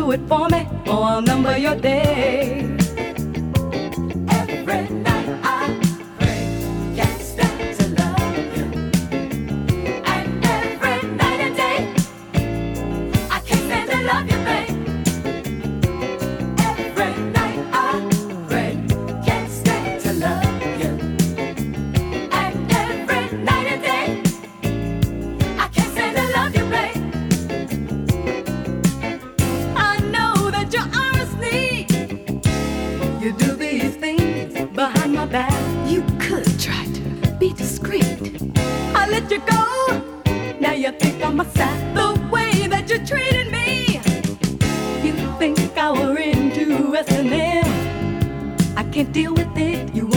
do it for me, or I'll number your day. Every night I pray, can't stand to love you. And every night and day, I can't stand to love you, babe. Every night I pray, can't stand to love you. And every night and day, I can't stand to love you, babe. I know that you're honestly, you do these things behind my back. You could try to be discreet. I let you go, now you think I'm a sap. The way that you treated me, you think I were into S&M. I can't deal with it, you